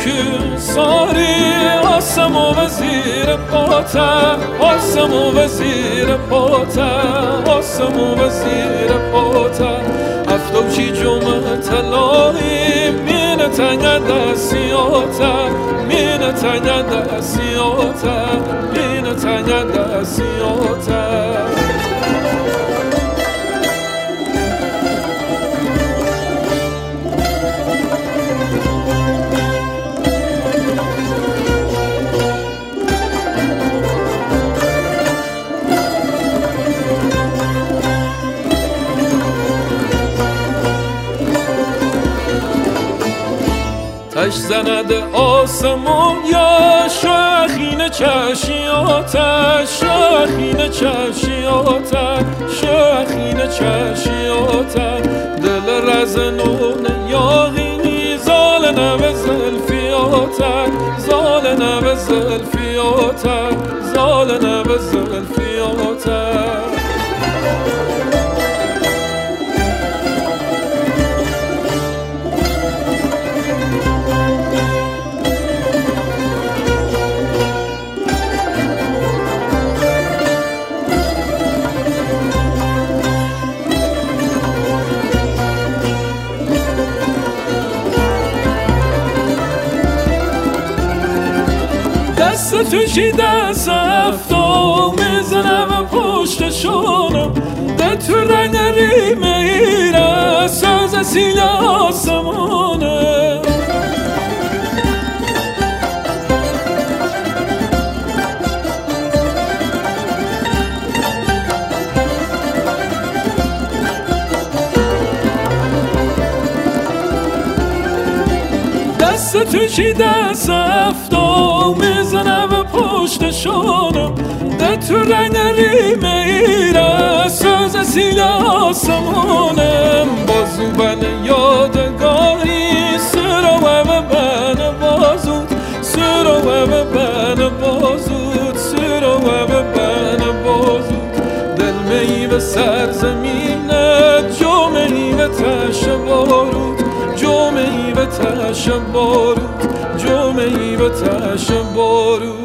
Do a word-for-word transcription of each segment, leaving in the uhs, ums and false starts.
که ساری آسم و وزیر پاتا آسم و وزیر پاتا آسم و وزیر پاتا افتو چی جمعه تلایی مینه تنگه دستیاتا مینه تنگه دستیاتا مینه تنگه دستیاتا تش زند آسمون یا شاخین چشیاتا شاخین چشیاتا شاخین چشیاتا دل رزنون یاغی زال نو زلفیاتا زال نو زلفیاتا زال نو زلفیاتا دست توشی دست افتو میزنم پشتشونم ده تو رنگ ریمه ایره ساز سیل آسمونه دست توشی دست افتو میزنم پشتشونم ده تو رنگ ریمه ایره ساز سیل آسمونم بازو بن یادگاری سرو و بن بازود سرو و بن بازود سرو و بن بازود دل میوه سرزمینت جو میوه تش بارود جو میوه تش بارود جو میوه تش بارود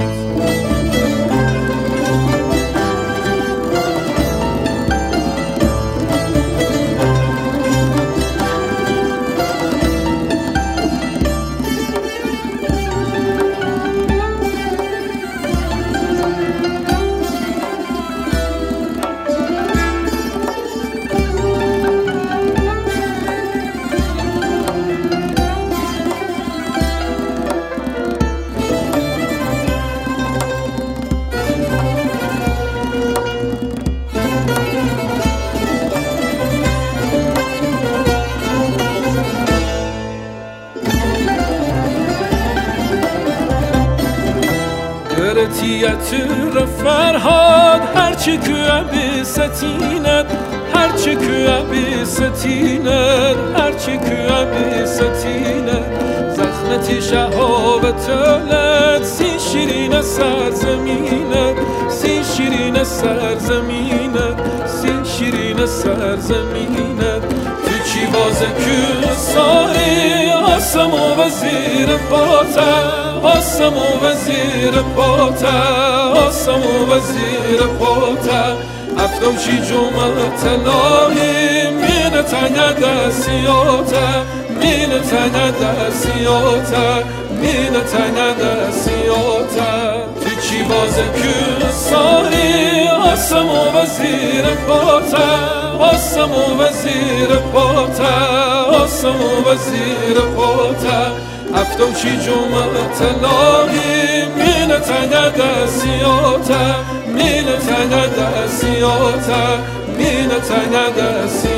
تیاتر فرهاد هرچی که بی ستینت هرچی که بی ستینت هرچی که بی ستینت زخمتی شهابتولت سی شیرین سرزمینت سی شیرین سرزمینت سی شیرین سرزمینت تو چی بازه که ساری آسم و وزیر پاتا آسم و وزیر پاتا آسم و وزیر پاتا افتو چی جمعه تلاهی مینه تنگه دستیاتا مینه تنگه دستیاتا مینه تنگه دستیاتا تو چی بازه که ساری آسم و وزیر پاتا آسم و وزیر پاتا آسم و وزیر پاتا افتو چی جمعه تلاهی مینه تنگه دستیاتا مینه تنگه دستیاتا مینه تنگه دستیاتا